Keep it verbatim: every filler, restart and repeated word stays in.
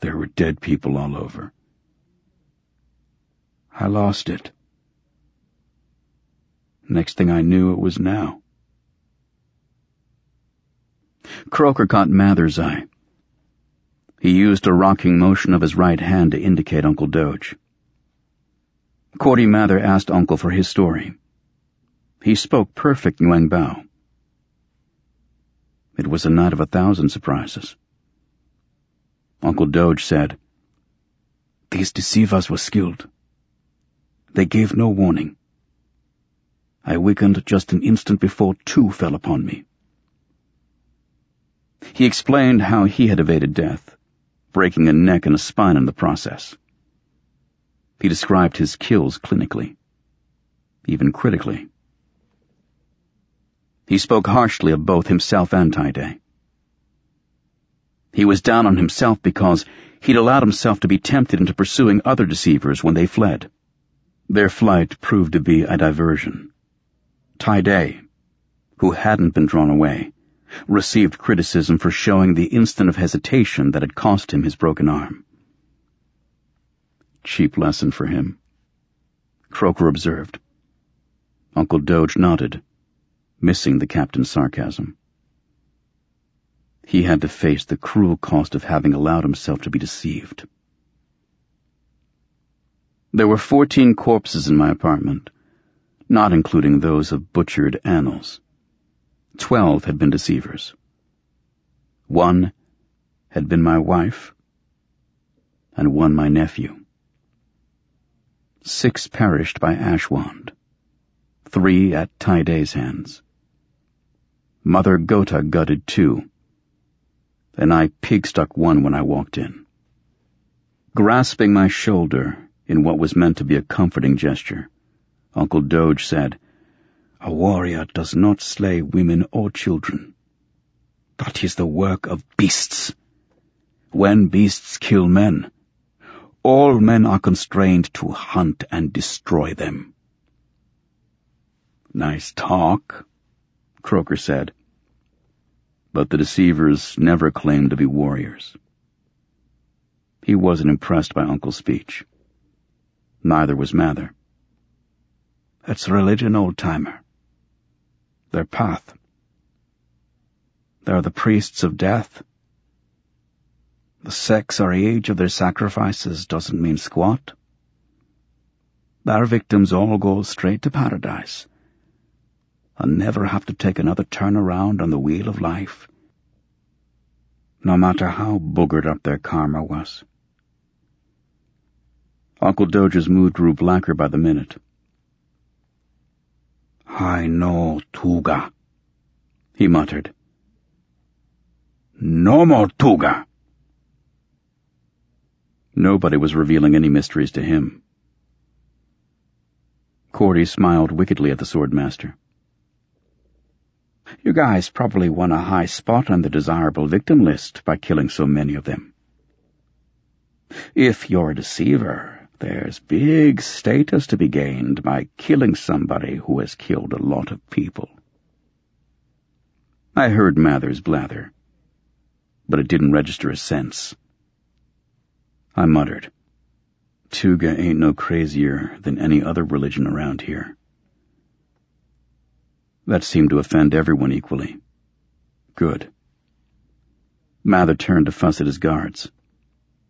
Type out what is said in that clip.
There were dead people all over. I lost it. Next thing I knew, it was now. Croker caught Mather's eye. He used a rocking motion of his right hand to indicate Uncle Doge. Cordy Mather asked Uncle for his story. He spoke perfect Nguyen Bao. It was a night of a thousand surprises. Uncle Doge said, "These deceivers were skilled. They gave no warning. I weakened just an instant before two fell upon me." He explained how he had evaded death, breaking a neck and a spine in the process. He described his kills clinically, even critically. He spoke harshly of both himself and Tide. He was down on himself because he'd allowed himself to be tempted into pursuing other deceivers when they fled. Their flight proved to be a diversion. Tide, who hadn't been drawn away, received criticism for showing the instant of hesitation that had cost him his broken arm. Cheap lesson for him, Croker observed. Uncle Doge nodded, missing the captain's sarcasm. He had to face the cruel cost of having allowed himself to be deceived. There were fourteen corpses in my apartment, not including those of butchered animals. Twelve had been deceivers. One had been my wife, and one my nephew. Six perished by Ashwand, three at Tide's hands. Mother Gota gutted two, and I pig-stuck one when I walked in. Grasping my shoulder in what was meant to be a comforting gesture, Uncle Doge said, "A warrior does not slay women or children. That is the work of beasts. When beasts kill men, all men are constrained to hunt and destroy them." "Nice talk," Croker said. But the deceivers never claimed to be warriors. He wasn't impressed by Uncle's speech. Neither was Mather. "It's religion, old-timer. Their path. They're the priests of death. The sex or age of their sacrifices doesn't mean squat. Their victims all go straight to paradise and never have to take another turn around on the wheel of life, no matter how boogered up their karma was." Uncle Doge's mood grew blacker by the minute. "I know Tuga," he muttered. "No more Tuga." Nobody was revealing any mysteries to him. Cordy smiled wickedly at the swordmaster. "You guys probably won a high spot on the desirable victim list by killing so many of them. If you're a deceiver, there's big status to be gained by killing somebody who has killed a lot of people." I heard Mather's blather, but it didn't register as sense. I muttered, "Tuga ain't no crazier than any other religion around here." That seemed to offend everyone equally. Good. Mather turned to fuss at his guards.